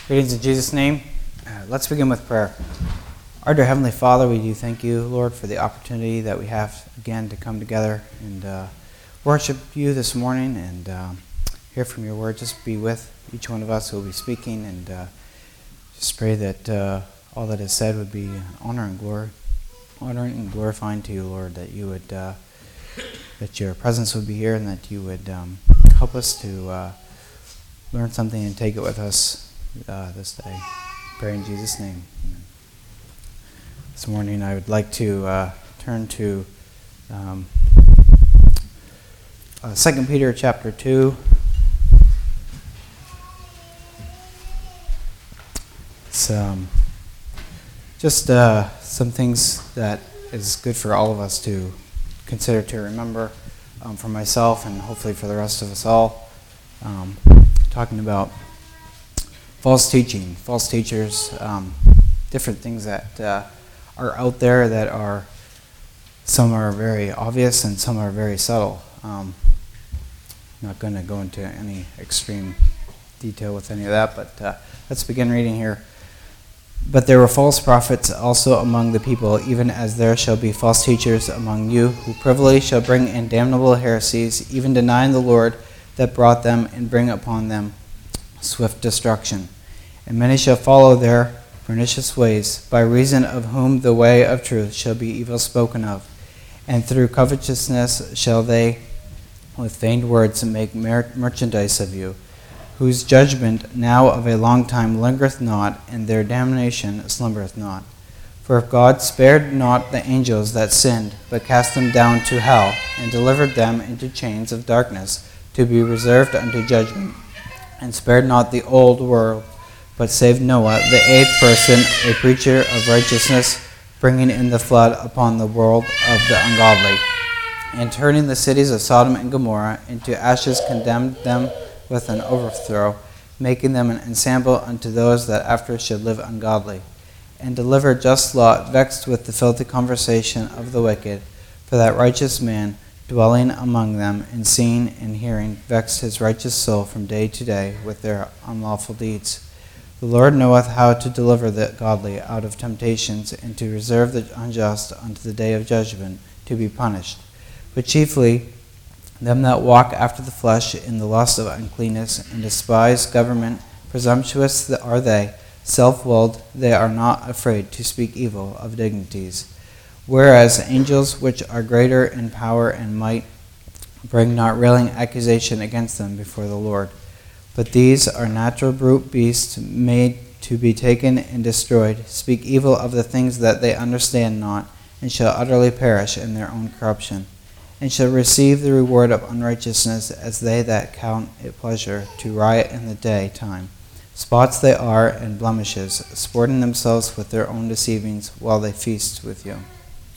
Greetings in Jesus' name. Let's begin with prayer. Our dear Heavenly Father, we do thank you, Lord, for the opportunity that we have again to come together and worship you this morning and hear from your word. Just be with each one of us who will be speaking, and just pray that all that is said would be honoring and glorifying to you, Lord, that you would that your presence would be here and that you would help us to learn something and take it with us this day. Pray in Jesus' name. Amen. This morning I would like to turn to 2 Peter chapter 2. It's just some things that is good for all of us to consider, to remember, for myself and hopefully for the rest of us all. Talking about false teaching, false teachers, different things that are out there that are, some are very obvious and some are very subtle. I'm not going to go into any extreme detail with any of that, but let's begin reading here. But there were false prophets also among the people, even as there shall be false teachers among you, who privily shall bring in damnable heresies, even denying the Lord that brought them, and bring upon them swift destruction. And many shall follow their pernicious ways, by reason of whom the way of truth shall be evil spoken of. And through covetousness shall they with feigned words make merchandise of you, whose judgment now of a long time lingereth not, and their damnation slumbereth not. For if God spared not the angels that sinned, but cast them down to hell, and delivered them into chains of darkness, to be reserved unto judgment, and spared not the old world, but saved Noah, the eighth person, a preacher of righteousness, bringing in the flood upon the world of the ungodly, and turning the cities of Sodom and Gomorrah into ashes, condemned them with an overthrow, making them an ensample unto those that after should live ungodly, and delivered just Lot, vexed with the filthy conversation of the wicked, for that righteous man, dwelling among them, and seeing and hearing, vexed his righteous soul from day to day with their unlawful deeds. The Lord knoweth how to deliver the godly out of temptations, and to reserve the unjust unto the day of judgment, to be punished. But chiefly them that walk after the flesh in the lust of uncleanness, and despise government, presumptuous are they, self-willed, they are not afraid to speak evil of dignities. Whereas angels, which are greater in power and might, bring not railing accusation against them before the Lord. But these are natural brute beasts, made to be taken and destroyed, speak evil of the things that they understand not, and shall utterly perish in their own corruption, and shall receive the reward of unrighteousness, as they that count it pleasure to riot in the day time. Spots they are and blemishes, sporting themselves with their own deceivings while they feast with you.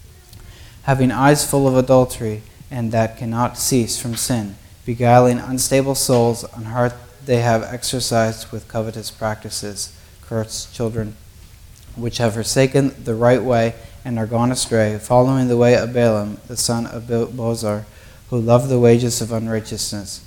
Having eyes full of adultery, and that cannot cease from sin, beguiling unstable souls, on heart they have exercised with covetous practices, cursed children, which have forsaken the right way, and are gone astray, following the way of Balaam, the son of Bozor, who loved the wages of unrighteousness,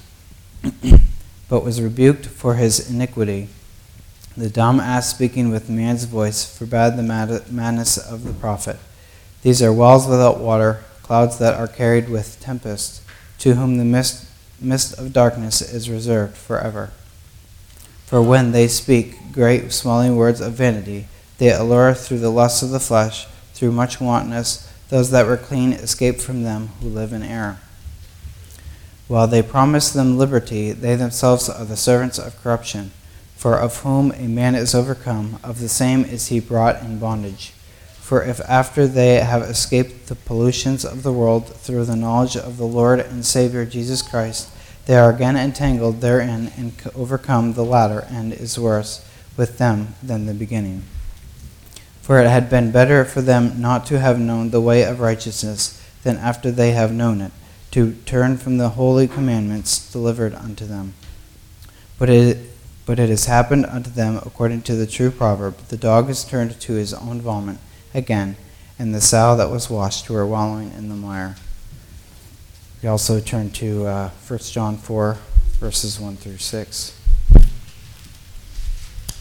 but was rebuked for his iniquity. The dumb ass, speaking with man's voice, forbade the madness of the prophet. These are wells without water, clouds that are carried with tempest, to whom the mist of darkness is reserved forever. For when they speak great swelling words of vanity, they allure through the lust of the flesh, through much wantonness, those that were clean escape from them who live in error. While they promise them liberty, they themselves are the servants of corruption. For of whom a man is overcome, of the same is he brought in bondage. For if after they have escaped the pollutions of the world through the knowledge of the Lord and Savior Jesus Christ, they are again entangled therein and overcome, the latter end is worse with them than the beginning. For it had been better for them not to have known the way of righteousness than after they have known it, to turn from the holy commandments delivered unto them. But it has happened unto them according to the true proverb, the dog is turned to his own vomit again, and the sow that was washed to her wallowing in the mire. We also turn to 1 John 4, verses 1 through 6.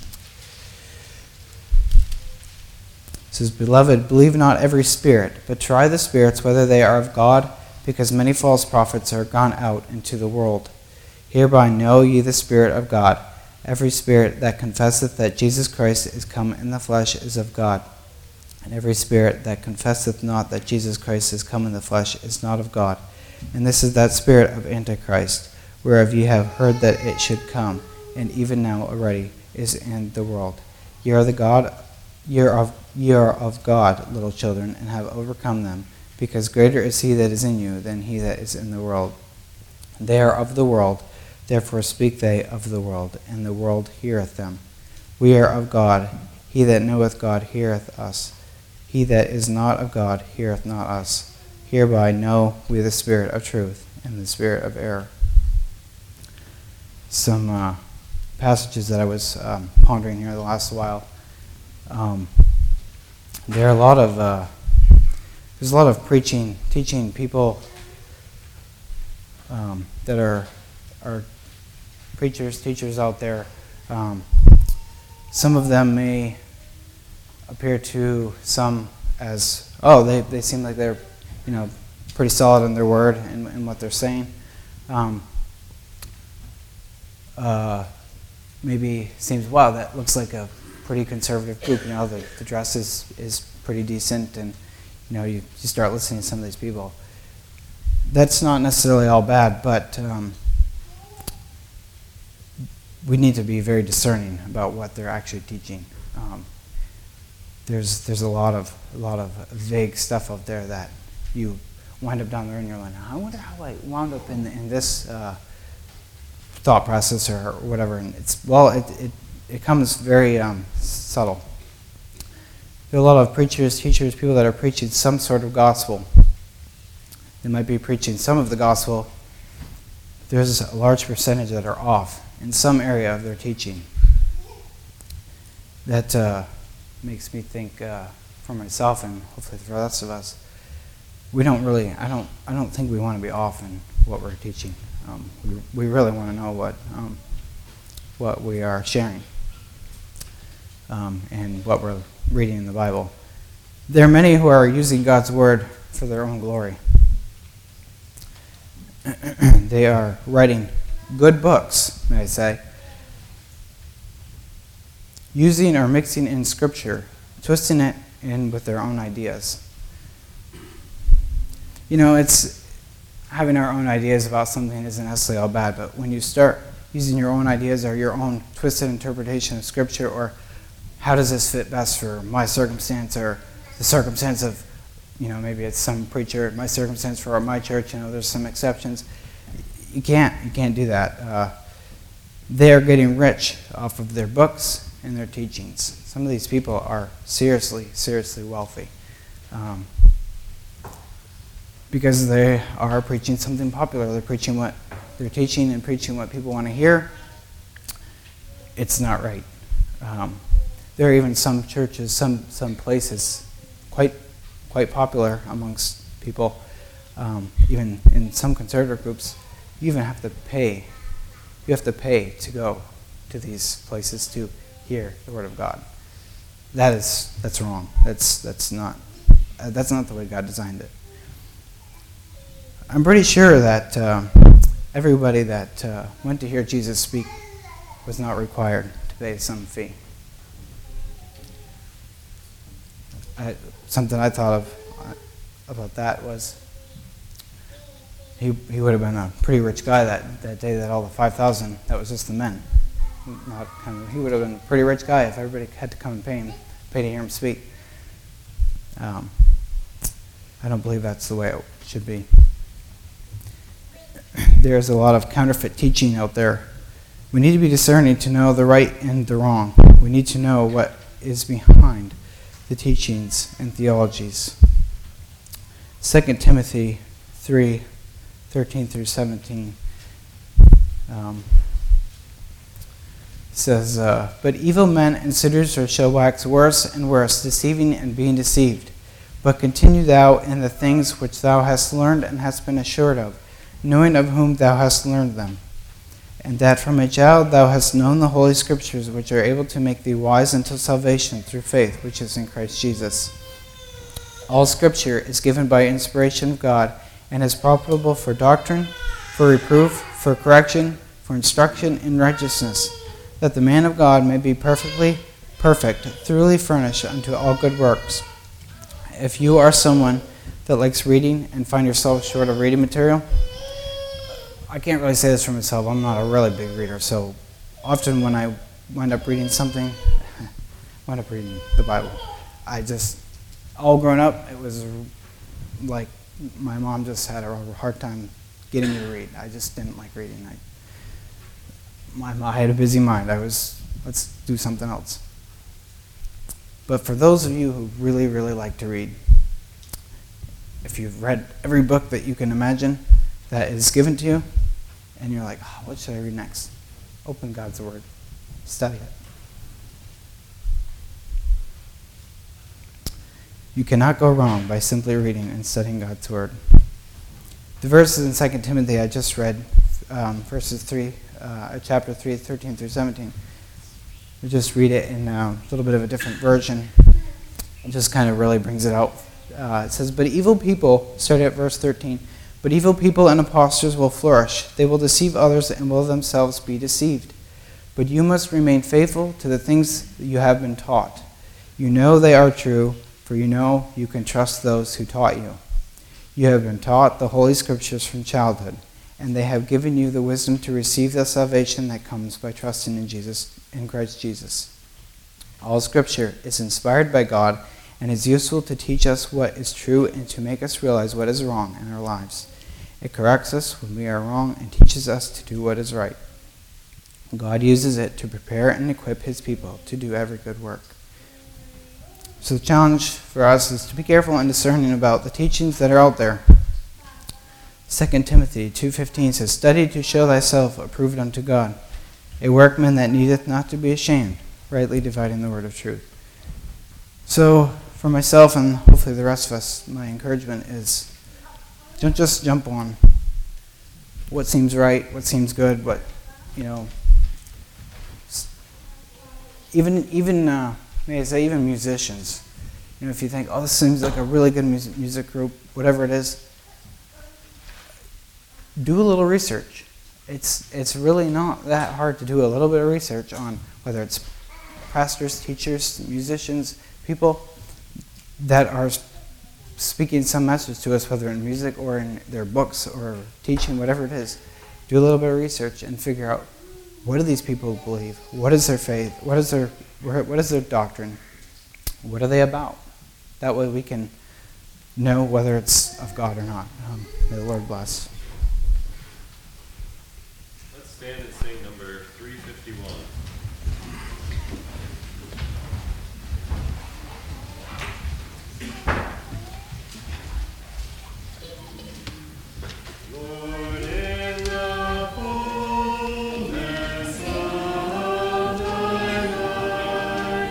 says, Beloved, believe not every spirit, but try the spirits whether they are of God, because many false prophets are gone out into the world. Hereby know ye the Spirit of God. Every spirit that confesseth that Jesus Christ is come in the flesh is of God. And every spirit that confesseth not that Jesus Christ is come in the flesh is not of God. And this is that spirit of Antichrist, whereof ye have heard that it should come, and even now already is in the world. Ye are of God, little children, and have overcome them, because greater is he that is in you than he that is in the world. They are of the world, therefore speak they of the world, and the world heareth them. We are of God. He that knoweth God heareth us. He that is not of God heareth not us. Hereby know we the spirit of truth and the spirit of error. Some passages that I was pondering here the last while. There are a lot of there's a lot of preaching, teaching people that are preachers, teachers out there. Some of them may appear to some as, they seem like they're, pretty solid in their word and what they're saying. Maybe seems, wow, that looks like a pretty conservative group. The dress is pretty decent, and you start listening to some of these people. That's not necessarily all bad, but we need to be very discerning about what they're actually teaching. There's a lot of vague stuff out there that you wind up down there and you're like, I wonder how I wound up in this thought process or whatever. And it comes very subtle. There are a lot of preachers, teachers, people that are preaching some sort of gospel. They might be preaching some of the gospel. There's a large percentage that are off in some area of their teaching. That makes me think for myself and hopefully for the rest of us, I don't think we want to be off in what we're teaching. We really want to know what we are sharing and what we're reading in the Bible. There are many who are using God's word for their own glory. They are writing good books, may I say, using or mixing in Scripture, twisting it in with their own ideas. It's having our own ideas about something isn't necessarily all bad, but when you start using your own ideas or your own twisted interpretation of Scripture, or how does this fit best for my circumstance or the circumstance of, maybe it's some preacher, my circumstance for my church, there's some exceptions. You can't do that. They are getting rich off of their books and their teachings. Some of these people are seriously wealthy because they are preaching something popular. They're preaching what they're teaching and preaching what people want to hear. It's not right. There are even some churches, some places, quite popular amongst people. Even in some conservative groups, you even have to pay. You have to pay to go to these places to hear the Word of God. That's wrong. That's not the way God designed it. I'm pretty sure that everybody that went to hear Jesus speak was not required to pay some fee. Something I thought of about that was he would have been a pretty rich guy that day that all the 5,000, that was just the men. He would have been a pretty rich guy if everybody had to come and pay to hear him speak. I don't believe that's the way it should be. There's a lot of counterfeit teaching out there. We need to be discerning to know the right and the wrong. We need to know what is behind the teachings and theologies. 2 Timothy 3:13 through 17 says, But evil men and seducers shall wax worse and worse, deceiving and being deceived. But continue thou in the things which thou hast learned and hast been assured of, knowing of whom thou hast learned them, and that from a child thou hast known the Holy Scriptures, which are able to make thee wise unto salvation through faith, which is in Christ Jesus. All Scripture is given by inspiration of God, and is profitable for doctrine, for reproof, for correction, for instruction in righteousness, that the man of God may be perfect, thoroughly furnished unto all good works. If you are someone that likes reading and find yourself short of reading material, I can't really say this for myself. I'm not a really big reader, so often when I wind up reading something, wind up reading the Bible, all grown up, it was like my mom just had a hard time getting me to read. I just didn't like reading. I had a busy mind. Let's do something else. But for those of you who really, really like to read, if you've read every book that you can imagine that is given to you, and you're like, what should I read next? Open God's Word. Study it. You cannot go wrong by simply reading and studying God's Word. The verses in 2 Timothy I just read, chapter 3, 13 through 17. We just read it in a little bit of a different version. It just kind of really brings it out. It says, but evil people, starting at verse 13, but evil people and impostors will flourish. They will deceive others and will themselves be deceived. But you must remain faithful to the things that you have been taught. You know they are true, for you know you can trust those who taught you. You have been taught the Holy Scriptures from childhood, and they have given you the wisdom to receive the salvation that comes by trusting in Christ Jesus. All Scripture is inspired by God and is useful to teach us what is true and to make us realize what is wrong in our lives. It corrects us when we are wrong and teaches us to do what is right. God uses it to prepare and equip His people to do every good work. So the challenge for us is to be careful and discerning about the teachings that are out there. 2 Timothy 2:15 says, study to show thyself approved unto God, a workman that needeth not to be ashamed, rightly dividing the word of truth. So for myself and hopefully the rest of us, my encouragement is don't just jump on what seems right, what seems good, but, even musicians. If you think, this seems like a really good music group, whatever it is, do a little research. It's really not that hard to do a little bit of research on whether it's pastors, teachers, musicians, people that are speaking some message to us, whether in music or in their books or teaching, whatever it is. Do a little bit of research and figure out, what do these people believe? What is their faith? What is their doctrine? What are they about? That way we can know whether it's of God or not. May the Lord bless.